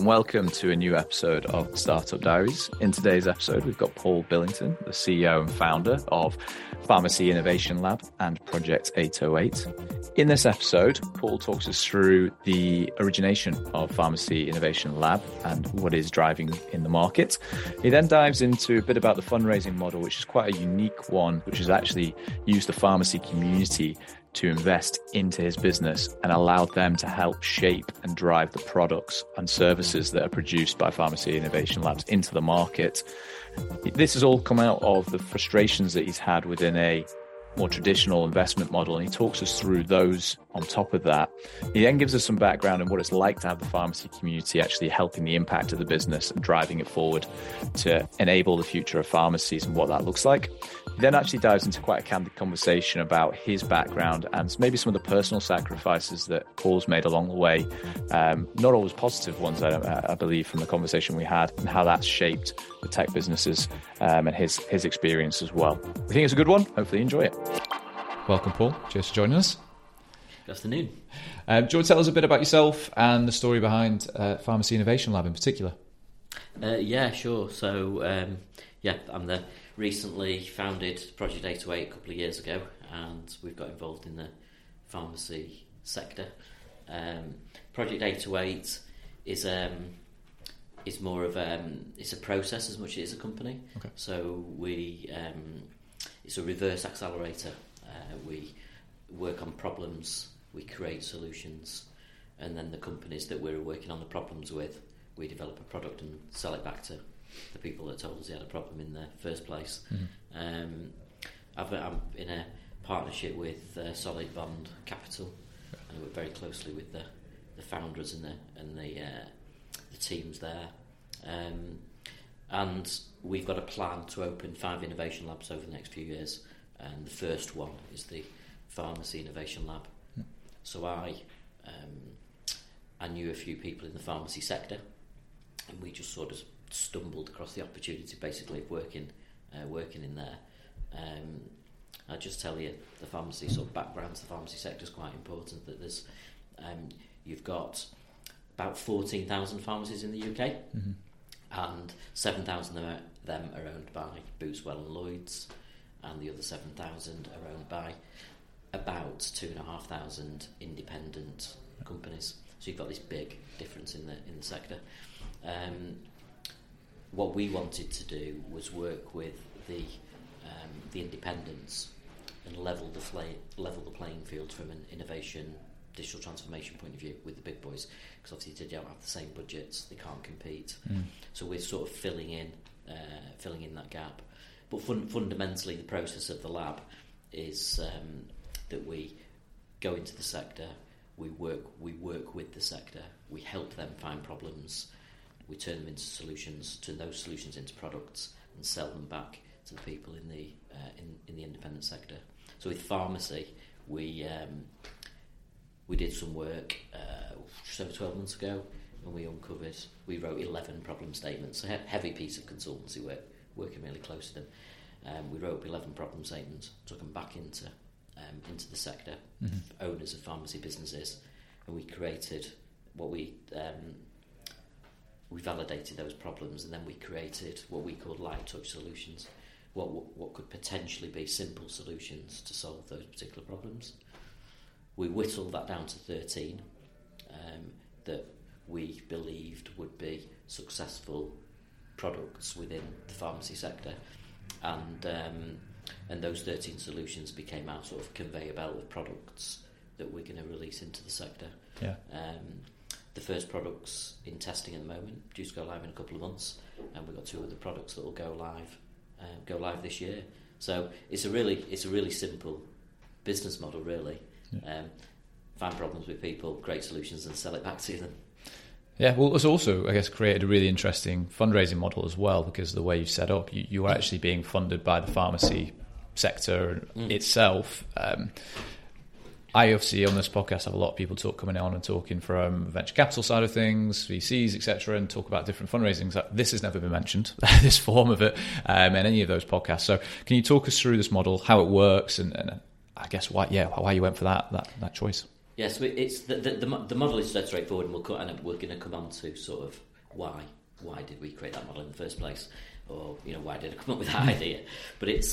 and welcome to a new episode of Startup Diaries. In today's episode, we've got Paul Billington, the CEO and founder of Pharmacy Innovation Lab and Project 808. In this episode, Paul talks us through the origination of Pharmacy Innovation Lab and what is driving in the market. He then dives into a bit about the fundraising model, which is quite a unique one, which has actually used the pharmacy community to invest into his business and allowed them to help shape and drive the products and services that are produced by Pharmacy Innovation Labs into the market. This has all come out of the frustrations that he's had within a more traditional investment model, and he talks us through those on top of that. He then gives us some background on what it's like to have the pharmacy community actually helping the impact of the business and driving it forward to enable the future of pharmacies and what that looks like. He then actually dives into quite a candid conversation about his background and maybe some of the personal sacrifices that Paul's made along the way. Not always positive ones, I believe, from the conversation we had, and how that's shaped the tech businesses and his experience as well. We think it's a good one. Hopefully you enjoy it. Welcome, Paul. Cheers for joining us. Good afternoon. Do you want to tell us a bit about yourself and the story behind Pharmacy Innovation Lab in particular? Yeah, sure. So, I'm the recently founded Project 808 a couple of years ago, and we've got involved in the pharmacy sector. Project 808 is more of it's a process as much as it is a company. Okay. So it's a reverse accelerator. We work on problems, we create solutions, and then the companies that we're working on the problems with, we develop a product and sell it back to the people that told us they had a problem in the first place. Mm-hmm. I'm in a partnership with Solid Bond Capital, and I work very closely with the founders and the teams there. And we've got a plan to open 5 innovation labs over the next few years, and the first one is the Pharmacy Innovation Lab. Mm. So I knew a few people in the pharmacy sector, and we just sort of stumbled across the opportunity basically of working in there. I'll just tell you the pharmacy sort of background to the pharmacy sector is quite important. That there's you've got about 14,000 pharmacies in the UK, mm-hmm. and 7,000 of them are owned by Bootswell and Lloyds, and the other 7,000 are owned by about 2,500 independent companies. So you've got this big difference in the sector. What we wanted to do was work with the independents and level the playing field from an innovation, digital transformation point of view with the big boys, because obviously they don't have the same budgets, they can't compete. So we're sort of filling in that gap. But fundamentally, the process of the lab is that we go into the sector, we work with the sector, we help them find problems, we turn them into solutions, turn those solutions into products, and sell them back to the people in the independent sector. So with pharmacy, we did some work just over 12 months ago, and we wrote 11 problem statements, a heavy piece of consultancy work, working really close to them. We wrote up 11 problem statements, took them back into the sector, mm-hmm. owners of pharmacy businesses, and we created what we validated those problems, and then we created what we called light touch solutions, what could potentially be simple solutions to solve those particular problems. We whittled that down to 13 that we believed would be successful products within the pharmacy sector, and those 13 solutions became our sort of conveyor belt of products that we're going to release into the sector. Yeah. The first product's in testing at the moment, due to go live in a couple of months, and we've got 2 other products that will go live this year. So it's a really simple business model, really. Yeah. Find problems with people, create solutions, and sell it back to them. Yeah, well, it's also, I guess, created a really interesting fundraising model as well, because the way you set up, you are actually being funded by the pharmacy sector itself. I obviously on this podcast have a lot of people coming on and talking from venture capital side of things, VCs, etc., and talk about different fundraisings. This has never been mentioned, this form of it, in any of those podcasts. So can you talk us through this model, how it works, and I guess why you went for that choice? Yes, it's the model is dead straightforward, and we're going to come on to sort of why did we create that model in the first place, or why did I come up with that idea? But it's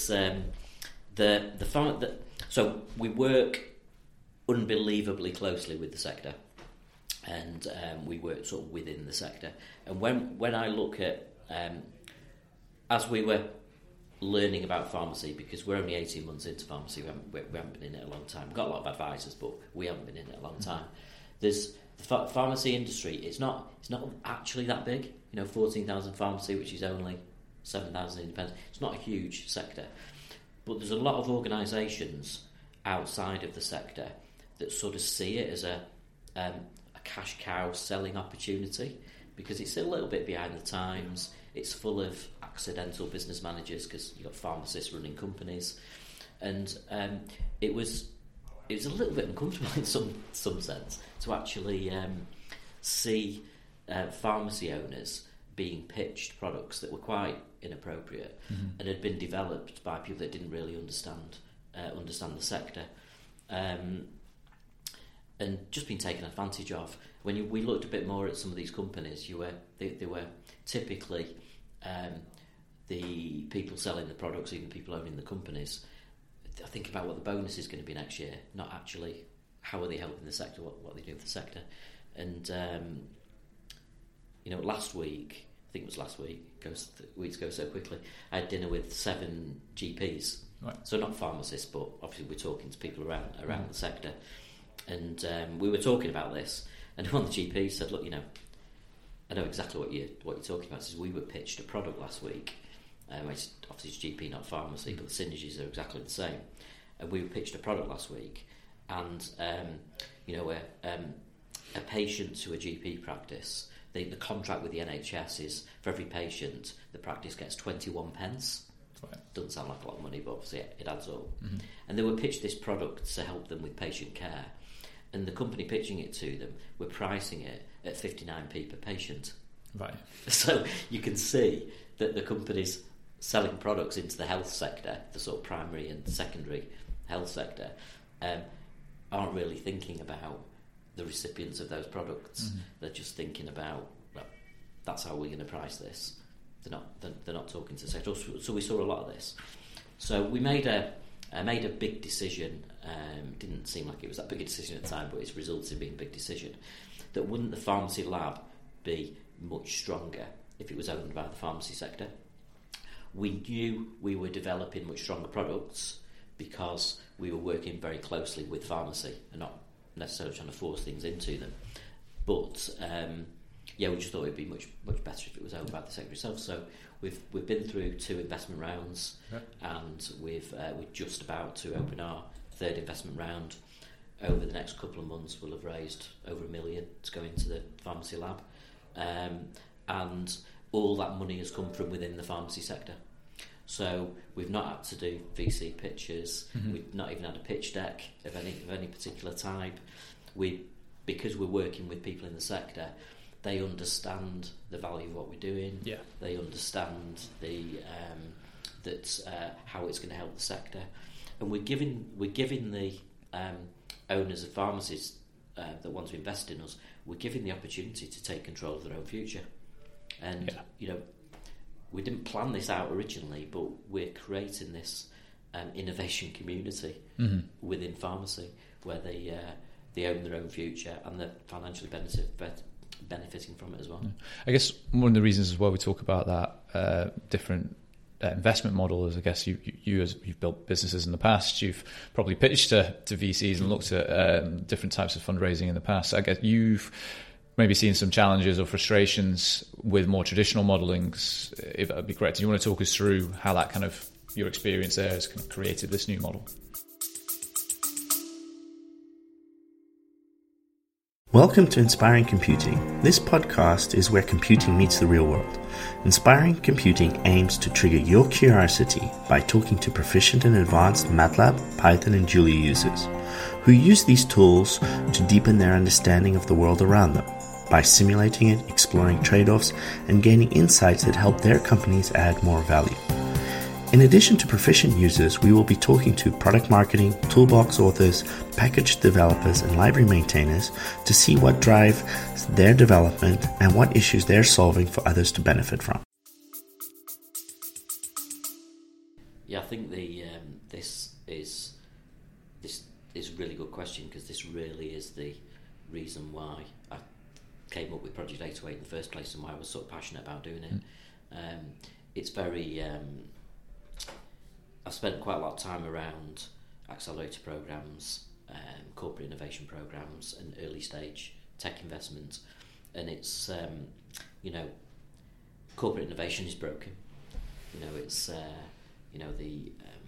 so we work unbelievably closely with the sector, and we work sort of within the sector. And when I look at as we were learning about pharmacy, because we're only 18 months into pharmacy, we haven't been in it a long time. We've got a lot of advisors, but we haven't been in it a long time. There's the pharmacy industry. It's not actually that big. 14,000 pharmacy, which is only 7,000 independent. It's not a huge sector, but there's a lot of organisations outside of the sector that sort of see it as a cash cow selling opportunity, because it's a little bit behind the times. It's full of accidental business managers, because you've got pharmacists running companies, and it was a little bit uncomfortable in some sense to actually see pharmacy owners being pitched products that were quite inappropriate and had been developed by people that didn't really understand the sector, and just been taken advantage of. When we looked a bit more at some of these companies, they were typically the people selling the products, even people owning the companies, think about what the bonus is going to be next year, not actually how are they helping the sector, what they do for the sector. And last week, I think it was last week, weeks go so quickly, I had dinner with 7 GPs. Right. So not pharmacists, but obviously we're talking to people around the sector. And we were talking about this, and one of the GPs said, look, I know exactly what you're talking about. Says we were pitched a product last week. Obviously it's GP, not pharmacy, but the synergies are exactly the same. And we were pitched a product last week, and a patient to a GP practice, the contract with the NHS is for every patient, the practice gets 21 pence. Right. Doesn't sound like a lot of money, but obviously it adds up. Mm-hmm. And they were pitched this product to help them with patient care, and the company pitching it to them were pricing it at 59p per patient. Right. So you can see that the companies selling products into the health sector, the sort of primary and secondary health sector, aren't really thinking about the recipients of those products. Mm-hmm. They're just thinking about, well, that's how we're going to price this. They're not talking to the sector. So we saw a lot of this. So we made a big decision. Didn't seem like it was that big a decision at the time, but it's resulted in being a big decision. That wouldn't the pharmacy lab be much stronger if it was owned by the pharmacy sector? We knew we were developing much stronger products because we were working very closely with pharmacy and not necessarily trying to force things into them. But we just thought it'd be much better if it was owned by the sector itself. So we've been through 2 investment rounds, and we're just about to open our 3rd investment round. Over the next couple of months, we'll have raised over $1 million to go into the pharmacy lab, and all that money has come from within the pharmacy sector. So we've not had to do VC pitches. Mm-hmm. We've not even had a pitch deck of any particular type. Because we're working with people in the sector, they understand the value of what we're doing. Yeah. They understand how it's going to help the sector, and we're giving the owners of pharmacies that want to invest in us, we're giving the opportunity to take control of their own future. And we didn't plan this out originally, but we're creating this innovation community within pharmacy where they own their own future and they're financially benefiting from it as well. I guess one of the reasons as well we talk about that different investment model is, I guess you've built businesses in the past, you've probably pitched to VCs and looked at different types of fundraising in the past. I guess you've maybe seen some challenges or frustrations with more traditional modelings, if that would be correct. Do you want to talk us through how that kind of, your experience there has kind of created this new model? Welcome to Inspiring Computing. This podcast is where computing meets the real world. Inspiring Computing aims to trigger your curiosity by talking to proficient and advanced MATLAB, Python, and Julia users who use these tools to deepen their understanding of the world around them by simulating it, exploring trade-offs, and gaining insights that help their companies add more value. In addition to proficient users, we will be talking to product marketing, toolbox authors, package developers, and library maintainers to see what drives their development and what issues they're solving for others to benefit from. Yeah, I think this is a really good question, because this really is the reason why I came up with Project 808 in the first place, and why I was so passionate about doing it. It's very I've spent quite a lot of time around accelerator programs, corporate innovation programs, and early stage tech investment, and it's corporate innovation is broken. It's the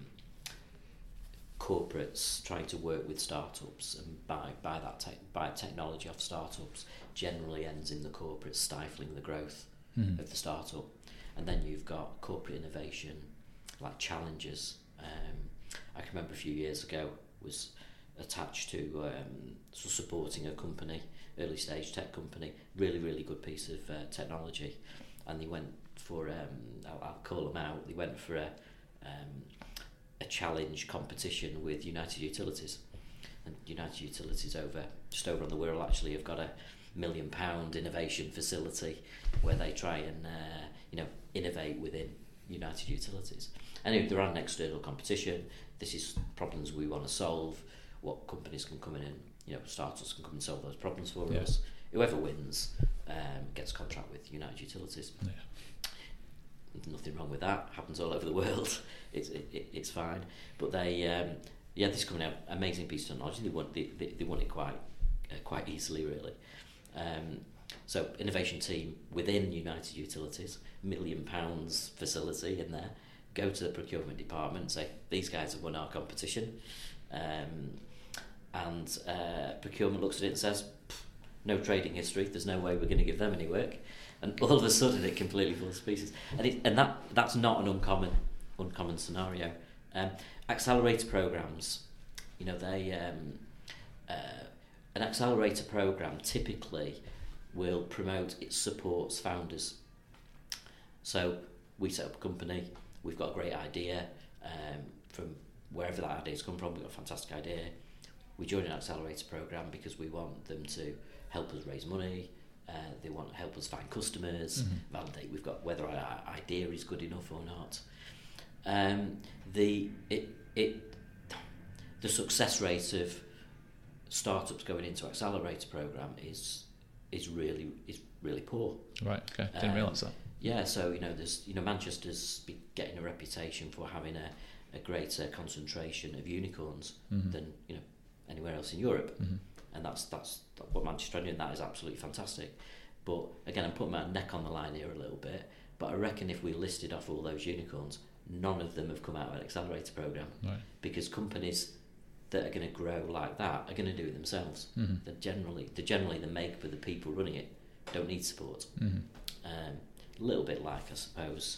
corporates trying to work with startups and buy technology off startups generally ends in the corporate stifling the growth of the startup. And then you've got corporate innovation like challenges. I can remember a few years ago was attached to supporting a company, early stage tech company, really good piece of technology, and they went for I'll call them out. They went for a challenge competition with United Utilities, and United Utilities just over on the Wirral actually have got a £1 million innovation facility where they try and innovate within United Utilities. Anyway, they ran an external competition. This is problems we want to solve. What companies can come in and startups can come and solve those problems for us. Whoever wins gets a contract with United Utilities. Nothing wrong with that. Happens all over the world. It's fine. But they this company had an amazing piece of technology. They won it quite easily, really. So innovation team within United Utilities, £1 million facility in there, go to the procurement department and say, these guys have won our competition, and procurement looks at it and says, no trading history, there's no way we're going to give them any work, and all of a sudden it completely falls to pieces. And that's not an uncommon scenario. Accelerator programs, an accelerator program typically will promote, it supports founders. So we set up a company, we've got a great idea, from wherever that idea's come from, we've got a fantastic idea. We join an accelerator program because we want them to help us raise money, they want to help us find customers, validate we've got whether our idea is good enough or not. The success rate of startups going into accelerator program is really poor. Right. Okay. Didn't realise that. Yeah. So there's Manchester's getting a reputation for having a greater concentration of unicorns than anywhere else in Europe, and that's what Manchester are doing. That is absolutely fantastic. But again, I'm putting my neck on the line here a little bit. But I reckon if we listed off all those unicorns, none of them have come out of an accelerator program, right? Because companies that are going to grow like that are going to do it themselves. They're generally the makeup of the people running it don't need support. A little bit like, I suppose,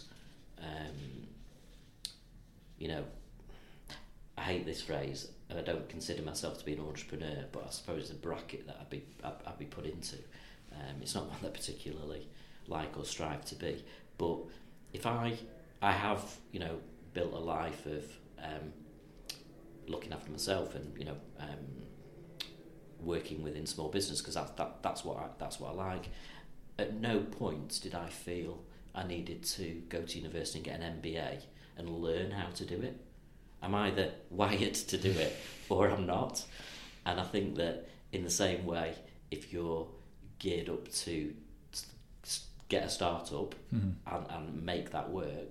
I hate this phrase, and I don't consider myself to be an entrepreneur, but I suppose the bracket that I'd be put into, it's not one that I particularly like or strive to be. But if I have built a life of looking after myself and working within small business, because that's what I like. At no point did I feel I needed to go to university and get an MBA and learn how to do it. I'm either wired to do it or I'm not. And I think that in the same way, if you're geared up to get a startup and make that work,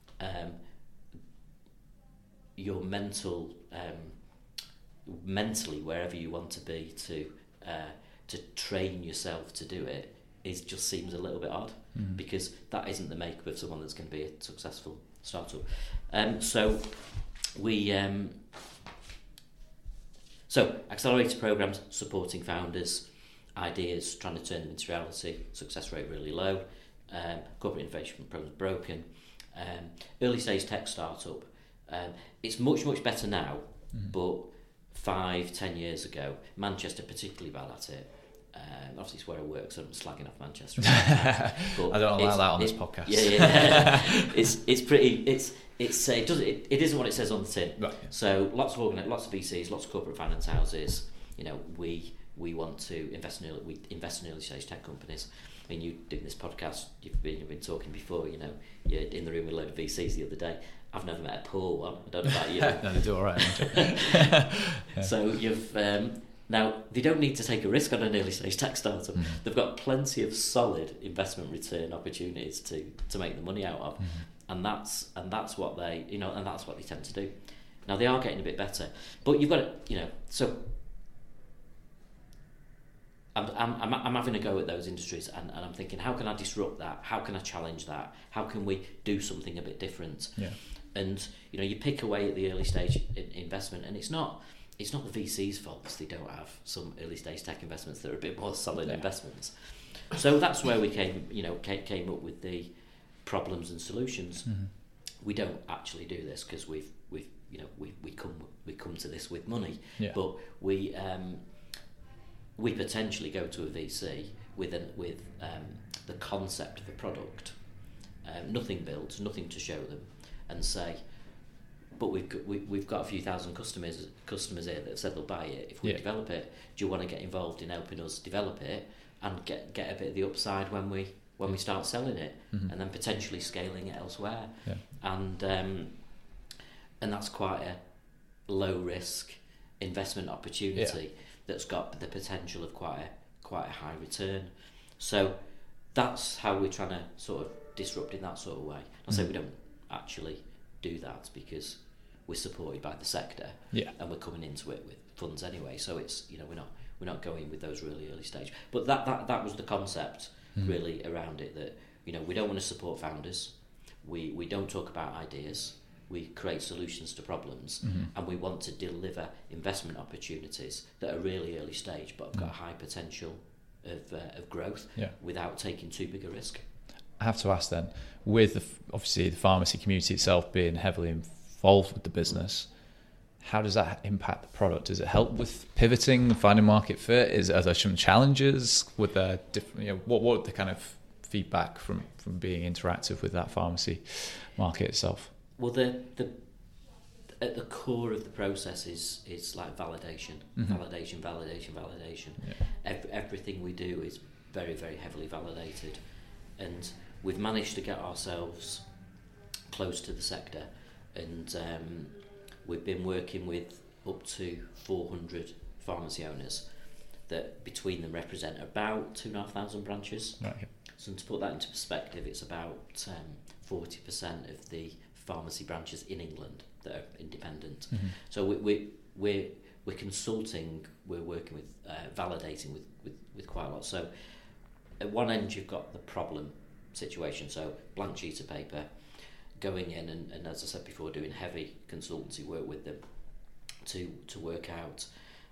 your mentally wherever you want to be to train yourself to do it just seems a little bit odd, because that isn't the makeup of someone that's going to be a successful startup. So accelerator programs supporting founders, ideas, trying to turn them into reality, success rate really low, corporate innovation programs broken, early stage tech startup. It's much better now, but 5-10 years ago, Manchester particularly bad at it. Obviously, it's where I work, so I'm slagging off Manchester. I don't allow that on this podcast. Yeah. It's pretty. It isn't what it says on the tin. Right. So lots of VCs, lots of corporate finance houses. We want to invest in early stage tech companies. I mean, you doing this podcast, you've been talking before. You're in the room with a load of VCs the other day. I've never met a poor one. I don't know about you. No, they do all right. Yeah. So you've now they don't need to take a risk on an early stage tech startup. Mm-hmm. They've got plenty of solid investment return opportunities to make the money out of, and that's what they and that's what they tend to do. Now they are getting a bit better, but you've got to so. I'm having a go at those industries, and I'm thinking, how can I disrupt that? How can I challenge that? How can we do something a bit different? Yeah. And you pick away at the early stage investment, and it's not the VC's fault they don't have some early stage tech investments that are a bit more solid investments. So that's where we came up with the problems and solutions. Mm-hmm. We don't actually do this because we come to this with money, but we potentially go to a VC with the concept of a product, nothing built, nothing to show them, and say, but we've got a few thousand customers here that have said they'll buy it. If we develop it, do you want to get involved in helping us develop it and get a bit of the upside when we start selling it, and then potentially scaling it elsewhere? Yeah. And that's quite a low risk investment opportunity. Yeah. That's got the potential of quite a high return. So that's how we're trying to sort of disrupt in that sort of way. I'll say we don't actually do that because we're supported by the sector, and we're coming into it with funds anyway. So it's we're not going with those really early stage. But that was the concept really around it, that we don't want to support founders. We don't talk about ideas. We create solutions to problems, and we want to deliver investment opportunities that are really early stage but have got a high potential of growth without taking too big a risk. I have to ask then, with obviously the pharmacy community itself being heavily involved with the business, how does that impact the product? Does it help with pivoting, finding market fit? Are there some challenges with the different? What the kind of feedback from being interactive with that pharmacy market itself? Well, at the core of the process is like validation, validation. Yeah. Everything we do is very, very heavily validated, and we've managed to get ourselves close to the sector, and we've been working with up to 400 pharmacy owners that between them represent about 2,500 branches. Right. So to put that into perspective, it's about 40% of the pharmacy branches in England that are independent. So we're consulting, we're working with validating with quite a lot. So at one end you've got the problem situation, so blank sheet of paper, going in and as I said before, doing heavy consultancy work with them to work out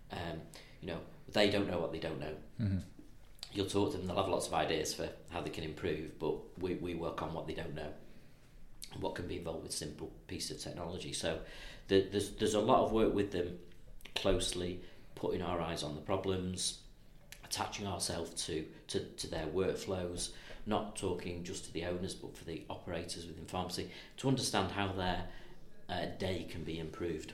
they don't know what they don't know. You'll talk to them, they'll have lots of ideas for how they can improve, but we work on what they don't know, what can be involved with simple piece of technology. So there's a lot of work with them, closely putting our eyes on the problems, attaching ourselves to their workflows, not talking just to the owners but for the operators within pharmacy, to understand how their day can be improved.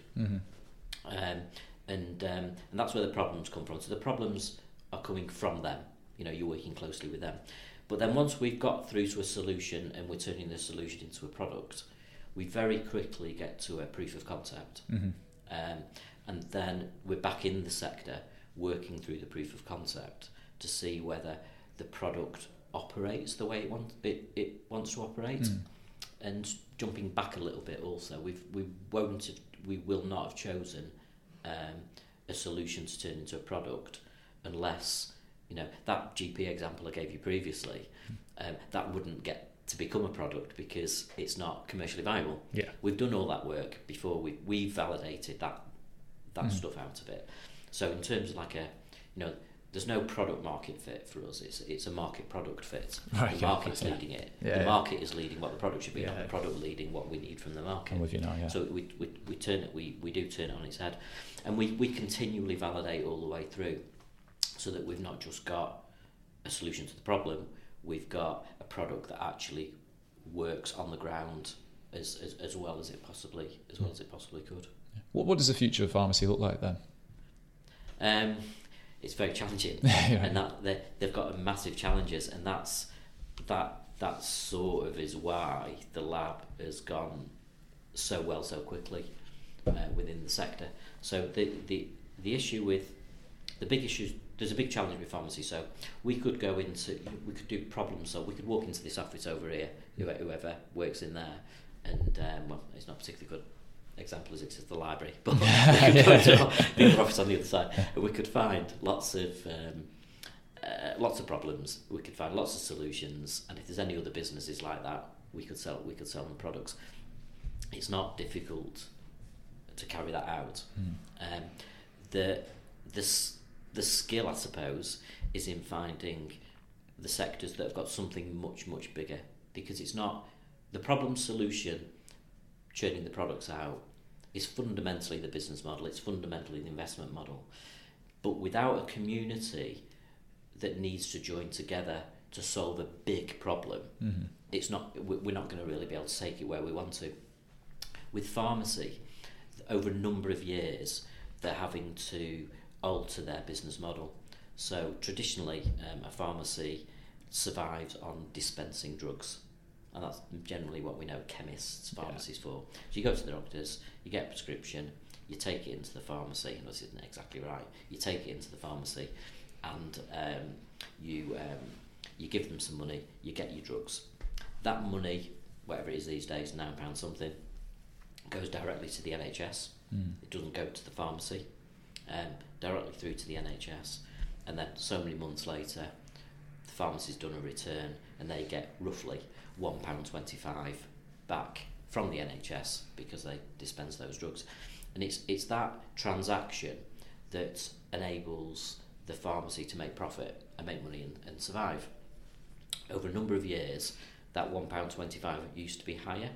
And that's where the problems come from. So the problems are coming from them, you're working closely with them. But then once we've got through to a solution and we're turning the solution into a product, we very quickly get to a proof of concept. And then we're back in the sector working through the proof of concept to see whether the product operates the way it wants to operate. And jumping back a little bit also, we will not have chosen a solution to turn into a product unless that GP example I gave you previously, that wouldn't get to become a product because it's not commercially viable. Yeah. We've done all that work before we validated that stuff out of it. So in terms of like there's no product market fit for us. It's a market product fit. Right, the market's leading it. The market is leading what the product should be, not the product leading what we need from the market. I'm with you now. Yeah. So we do turn it on its head, and we continually validate all the way through. so that we've not just got a solution to the problem, we've got a product that actually works on the ground as well as it possibly could. What does the future of pharmacy look like then? It's very challenging, Right. and they've got massive challenges, and that sort of is why the lab has gone so well so quickly within the sector. So the issue with the big issues, there's a big challenge with pharmacy. So we could do problems. So we could walk into this office over here, whoever works in there, and well, it's not a particularly good example as it's the library, but we could go to the other office on the other side, and we could find lots of problems. We could find lots of solutions, and if there's any other businesses like that, we could sell them products. It's not difficult to carry that out. The skill, I suppose, is in finding the sectors that have got something much, much bigger, because it's not the problem solution. Churning the products out is fundamentally the business model, it's fundamentally the investment model. But without a community that needs to join together to solve a big problem, we're not going to really be able to take it where we want to. With pharmacy, over a number of years, they're having to alter their business model. So traditionally, a pharmacy survives on dispensing drugs, and that's generally what we know chemists, pharmacies for. So you go to the doctors, you get a prescription, you take it into the pharmacy, and this isn't exactly right, you take it into the pharmacy, and you give them some money, you get your drugs. That money, whatever it is these days, £9 something, goes directly to the NHS. It doesn't go to the pharmacy, directly through to the NHS, and then so many months later the pharmacy's done a return and they get roughly £1.25 back from the NHS because they dispense those drugs. And it's that transaction that enables the pharmacy to make profit and make money and survive. Over a number of years, that £1.25 used to be higher.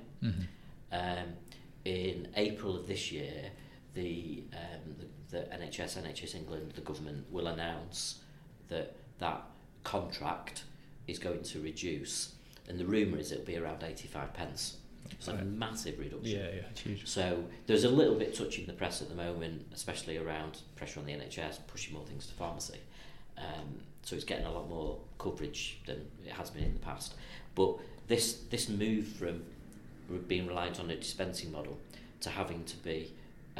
In April of this year, the NHS England, the government will announce that contract is going to reduce, and the rumour is it'll be around 85 pence. It's a massive reduction. Yeah, it's huge. So there's a little bit touching the press at the moment, especially around pressure on the NHS, pushing more things to pharmacy. So it's getting a lot more coverage than it has been in the past. But this move from being reliant on a dispensing model to having to be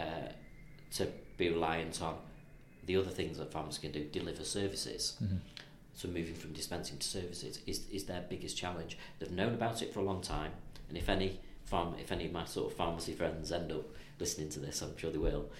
reliant on the other things that pharmacy can do, deliver services. So moving from dispensing to services is their biggest challenge. They've known about it for a long time, and if any of my sort of pharmacy friends end up listening to this, I'm sure they will.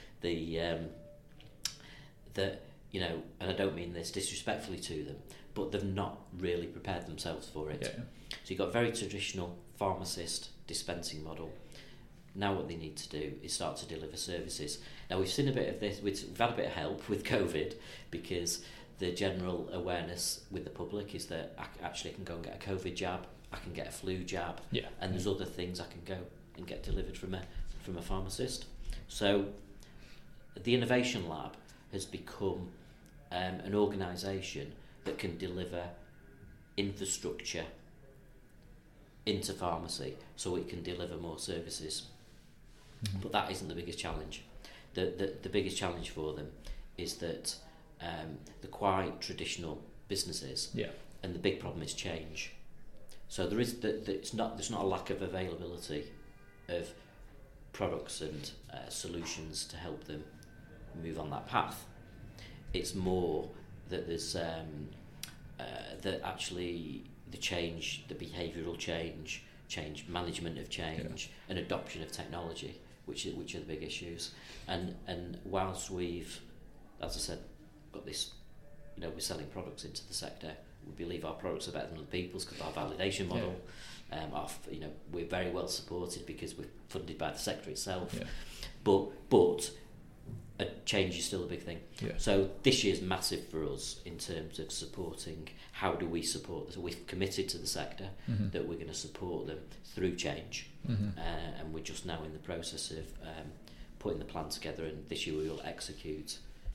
And I don't mean this disrespectfully to them, but they've not really prepared themselves for it. Yeah. So you've got a very traditional pharmacist dispensing model. Now what they need to do is start to deliver services. Now we've seen a bit of this, we've had a bit of help with COVID, because the general awareness with the public is that I can go and get a COVID jab, I can get a flu jab, and there's other things I can go and get delivered from a pharmacist. So the Innovation Lab has become an organisation that can deliver infrastructure into pharmacy so it can deliver more services. But that isn't the biggest challenge. The biggest challenge for them is that they're quite traditional businesses, and the big problem is change. So there's not a lack of availability of products and solutions to help them move on that path. It's more that there's that actually the change, the behavioural change, management of change, and adoption of technology, which are the big issues. And whilst we've, as I said, got this, we're selling products into the sector, we believe our products are better than other people's because of our validation model. We're very well supported because we're funded by the sector itself. But a change is still a big thing. So this year's massive for us in terms of supporting. How do we support this? We've committed to the sector that we're going to support them through change, and we're just now in the process of putting the plan together, and this year we will execute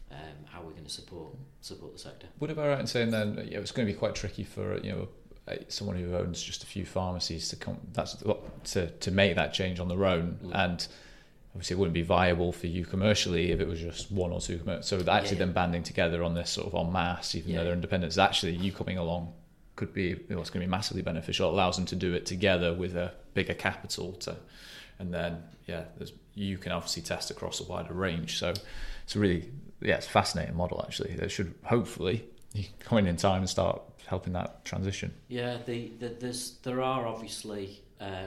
how we're going to support the sector. Would it be right in saying then it's going to be quite tricky for someone who owns just a few pharmacies to make that change on their own, and obviously it wouldn't be viable for you commercially if it was just one or two. So actually them banding together on this sort of en masse, even though they're independents, actually you coming along could be it's going to be massively beneficial. It allows them to do it together with a bigger capital and then you can obviously test across a wider range. So it's really it's a fascinating model actually. That should hopefully come in time and start helping that transition. Yeah, there are obviously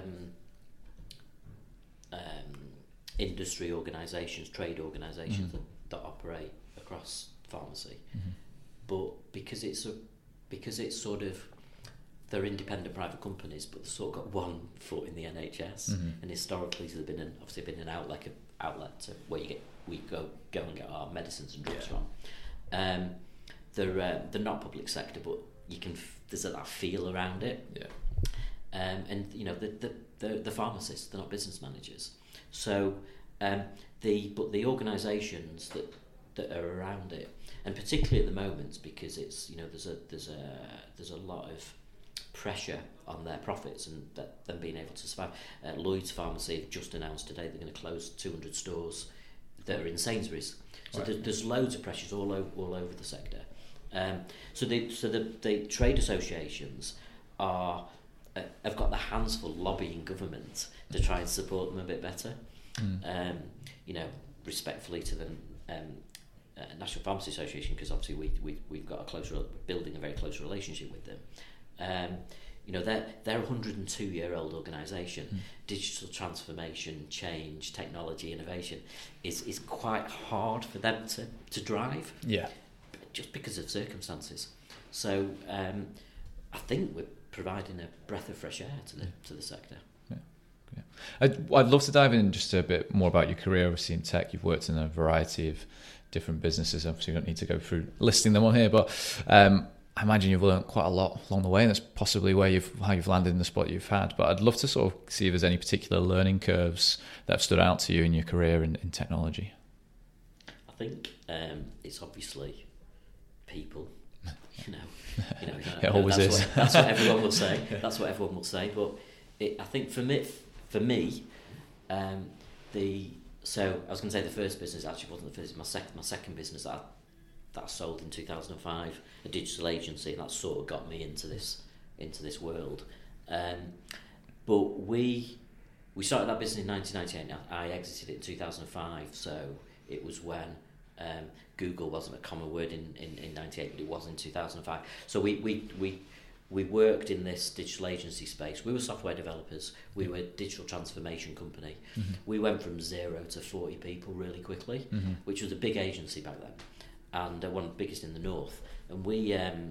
industry organisations, trade organisations that operate across pharmacy, but because it's sort of they're independent private companies, but they've sort of got one foot in the NHS, and historically there's been an outlet to where we go and get our medicines and drugs from. They're not public sector, but there's that feel around it. And the pharmacists, they're not business managers. So the organisations that are around it, and particularly at the moment, because it's there's a lot of pressure on their profits and them being able to survive. Lloyd's Pharmacy have just announced today they're going to close 200 stores that are in Sainsbury's. So there's loads of pressures all over the sector. So the trade associations have got their hands full lobbying government to try and support them a bit better. Respectfully to the National Pharmacy Association, because obviously we've got building a very close relationship with them. They're a 102-year-old organisation. Digital transformation, change, technology, innovation is quite hard for them to drive. Yeah. Just because of circumstances. So I think we're providing a breath of fresh air to the sector. Yeah. I'd love to dive in just a bit more about your career. Obviously in tech, you've worked in a variety of different businesses. Obviously, you don't need to go through listing them on here, but I imagine you've learned quite a lot along the way, and that's possibly how you've landed in the spot you've had. But I'd love to sort of see if there's any particular learning curves that have stood out to you in your career in technology. I think it's obviously people. It always is. That's what everyone will say. That's what everyone will say. But I think for me, so I was going to say the first business actually wasn't the first. My second business that I sold in 2005, a digital agency, and that sort of got me into this world. But we started that business in 1998. I exited it in 2005, so it was when Google wasn't a common word in 98, but it was in 2005. So we worked in this digital agency space. We were software developers. We were a digital transformation company. We went from 0 to 40 people really quickly, which was a big agency back then, and one of the biggest in the north. And we, and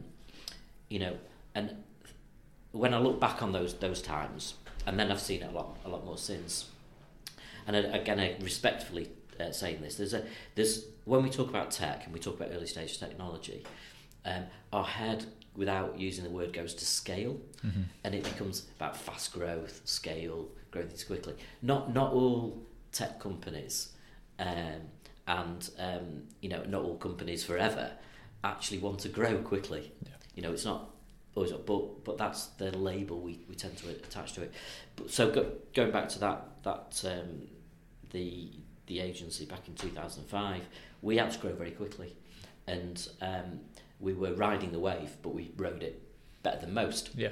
when I look back on those times, and then I've seen it a lot more since. And again, I respectfully saying this, there's when we talk about tech and we talk about early stage technology, our head, without using the word, goes to scale, and it becomes about fast growth, scale, growing things quickly. Not all tech companies, not all companies forever actually want to grow quickly. Yeah. It's not always, but that's the label we tend to attach to it. But, so going back to that the agency back in 2005, we had to grow very quickly, and we were riding the wave, but we rode it better than most. Yeah.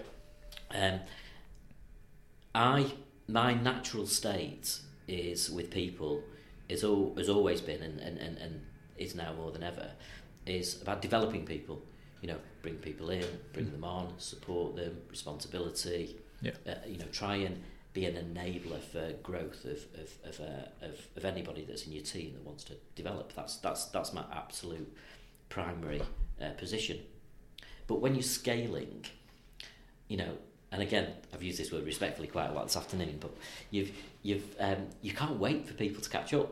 My natural state is with people, has always been and is now more than ever, is about developing people. Bring people in, bring them on, support them, responsibility. Yeah. Try and be an enabler for growth of anybody that's in your team that wants to develop. That's my absolute primary position. But when you're scaling, and again, I've used this word respectfully quite a lot this afternoon, but you can't wait for people to catch up.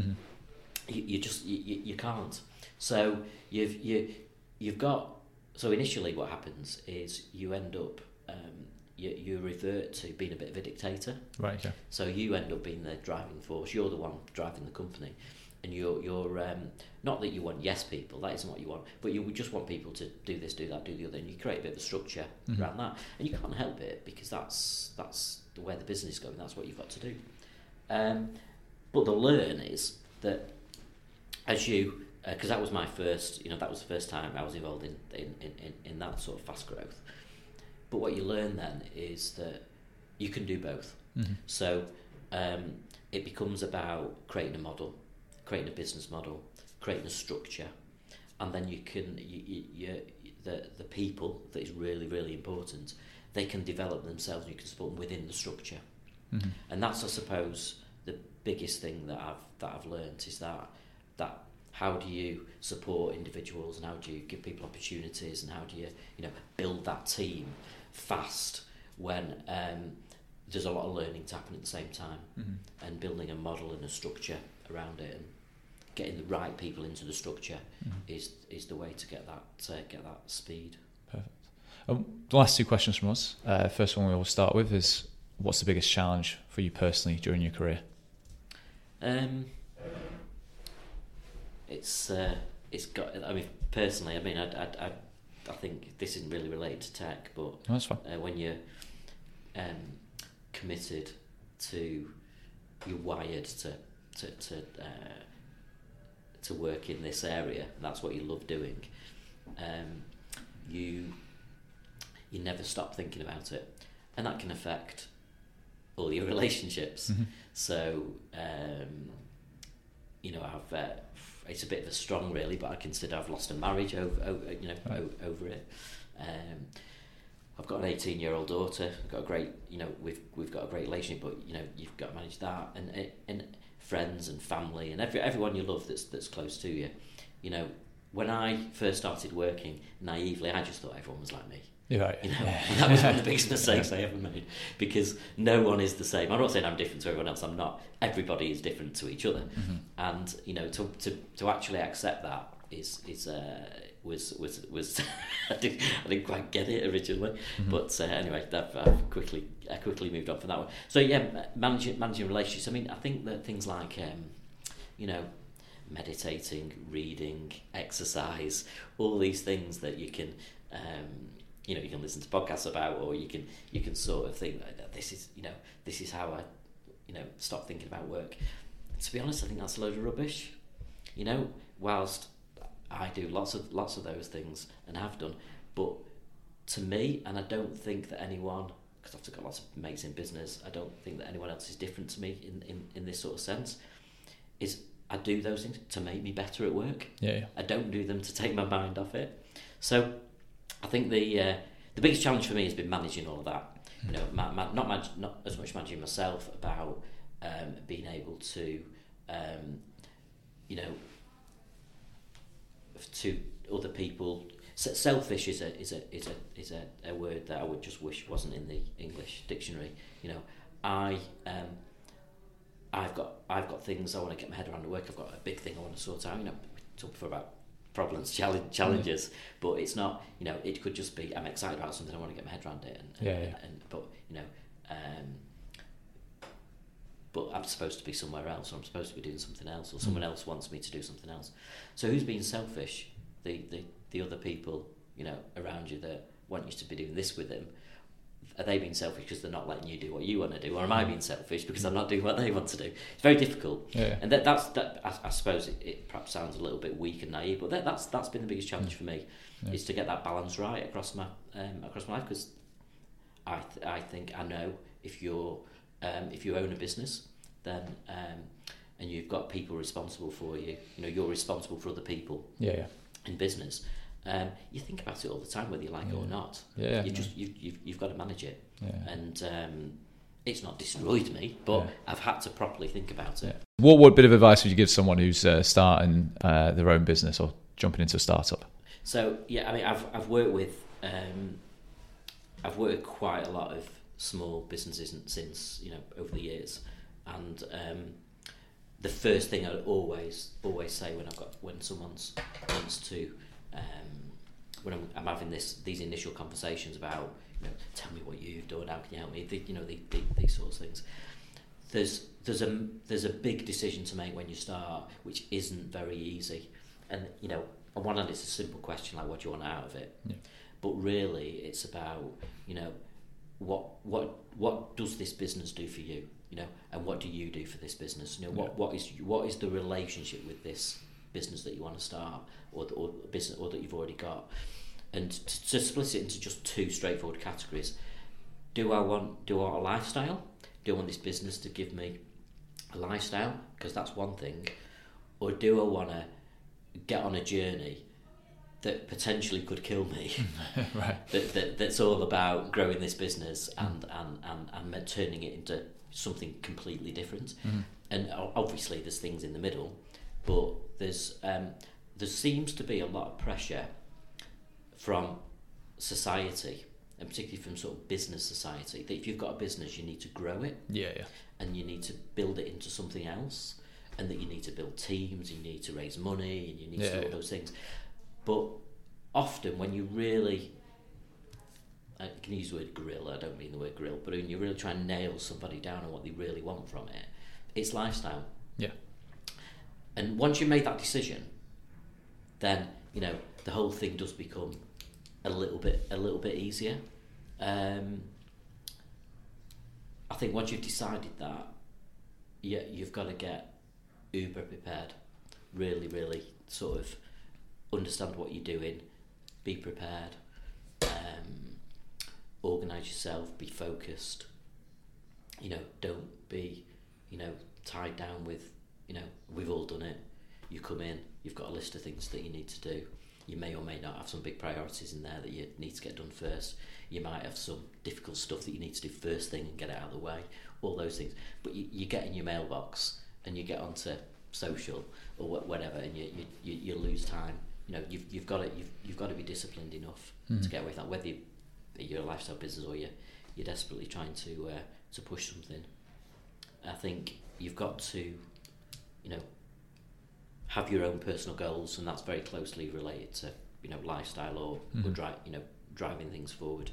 You can't. So you've got. So initially, what happens is you end up. You revert to being a bit of a dictator. Right. Yeah. So you end up being the driving force. You're the one driving the company, and you're not that you want yes people, that isn't what you want, but you just want people to do this, do that, do the other, and you create a bit of a structure around that, and you can't help it because that's the way the business is going. That's what you've got to do. But the learn is that as you, because that was my first, that was the first time I was involved in that sort of fast growth. But what you learn then is that you can do both. So it becomes about creating a model, creating a business model, creating a structure, and then you can the people that is really, really important. They can develop themselves, and you can support them within the structure. And that's, I suppose, the biggest thing that I've learned is that how do you support individuals, and how do you give people opportunities, and how do you build that team fast when there's a lot of learning to happen at the same time, and building a model and a structure around it, and getting the right people into the structure is the way to get that speed. Perfect. The last two questions from us. First one we will start with is, what's the biggest challenge for you personally during your career? It's got. I mean, personally, I think this isn't really related to tech, but No, that's fine. When you're committed to, you're wired to work in this area, and that's what you love doing. You never stop thinking about it, and that can affect all your relationships. So it's a bit of a strong, really, but I consider I've lost a marriage over it. I've got an 18-year-old daughter. I've got a great, we've got a great relationship, but you've got to manage that, and friends and family and everyone you love that's close to you. When I first started working, naively, I just thought everyone was like me. You're right. And that was one of the biggest mistakes I ever made, because no one is the same. I'm not saying I'm different to everyone else. I'm not. Everybody is different to each other, and to actually accept that was I didn't quite get it originally, but anyway, I quickly moved on from that one. So managing relationships. I mean, I think that things like meditating, reading, exercise, all these things that you can. You can listen to podcasts about, or you can sort of think that this is how I stop thinking about work. To be honest, I think that's a load of rubbish. Whilst I do lots of those things and have done, but to me, and I don't think that anyone, because I've got lots of mates in business, I don't think that anyone else is different to me in this sort of sense, is I do those things to make me better at work. I don't do them to take my mind off it. So I think the biggest challenge for me has been managing all of that. Not as much managing myself, about being able to, to other people. Selfish is a word that I would just wish wasn't in the English dictionary. I've got things I want to get my head around at work. I've got a big thing I want to sort out. We talked before about problems, challenges, but it's not. It could just be I'm excited about something. I want to get my head around it. But I'm supposed to be somewhere else, or I'm supposed to be doing something else, or someone else wants me to do something else. So who's being selfish? The other people around you that want you to be doing this with them. Are they being selfish because they're not letting you do what you want to do, or am I being selfish because I'm not doing what they want to do? It's very difficult, and that's I suppose it perhaps sounds a little bit weak and naive, but that's been the biggest challenge for me, is to get that balance right across my life, because I think I know if you own a business, then and you've got people responsible for you, you're responsible for other people in business. You think about it all the time, whether you like it or not. You've got to manage it, and it's not destroyed me, but I've had to properly think about it. What bit of advice would you give someone who's starting their own business or jumping into a startup? So I've worked with quite a lot of small businesses since over the years, and the first thing I'd always say when someone wants to when I'm having these initial conversations about tell me what you've done, how can you help me, these sorts of things, there's a big decision to make when you start, which isn't very easy. And you know, on one hand, it's a simple question like, what do you want out of it? Yeah. But really, it's about, you know, what does this business do for you? You know, and what do you do for this business? You know, what is the relationship with this business that you want to start, or business, or that you've already got? And to split it into just two straightforward categories: do I want a lifestyle? Do I want this business to give me a lifestyle? Because that's one thing. Or do I want to get on a journey that potentially could kill me? Right. That's all about growing this business and turning it into something completely different. Mm-hmm. And obviously there's things in the middle, but there seems to be a lot of pressure from society, and particularly from sort of business society, that if you've got a business, you need to grow it. Yeah. And you need to build it into something else, and that you need to build teams, you need to raise money, and you need to do all those things. But often when you really, I can use the word grill, I don't mean the word grill, but when you really try and nail somebody down on what they really want from it, it's lifestyle. Yeah. And once you made that decision, then, you know, the whole thing does become a little bit easier. I think once you've decided that, you've got to get uber prepared. Really, really sort of understand what you're doing, be prepared, organise yourself, be focused. You know, don't be, you know, tied down with, you know, we've all done it. You come in, you've got a list of things that you need to do. You may or may not have some big priorities in there that you need to get done first. You might have some difficult stuff that you need to do first thing and get it out of the way, all those things. But you get in your mailbox and you get onto social or whatever, and you lose time. You know, you've got to be disciplined enough to get away with that, whether you're a lifestyle business or you're desperately trying to push something. I think you've got to, you know, have your own personal goals, and that's very closely related to, you know, lifestyle or driving things forward.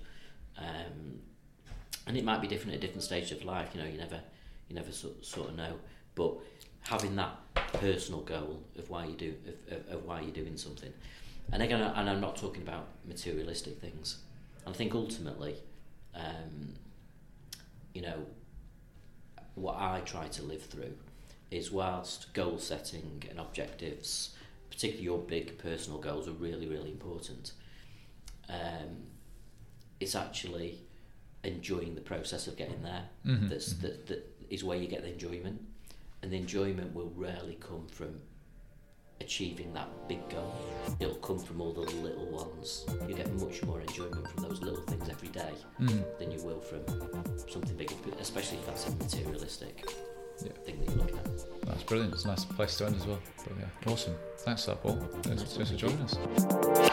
And it might be different at different stages of life. You know, you never sort of know. But having that personal goal of why you do of why you're doing something, and again, and I'm not talking about materialistic things. I think ultimately, you know, what I try to live through is, whilst goal setting and objectives, particularly your big personal goals, are really, really important, it's actually enjoying the process of getting there. That is where you get the enjoyment, and the enjoyment will rarely come from achieving that big goal. It'll come from all the little ones. You get much more enjoyment from those little things every day than you will from something bigger, especially if that's a materialistic thing that you're looking at. That's brilliant. It's a nice place to end as well. But yeah, awesome. Thanks for that, Paul. Thanks for joining us.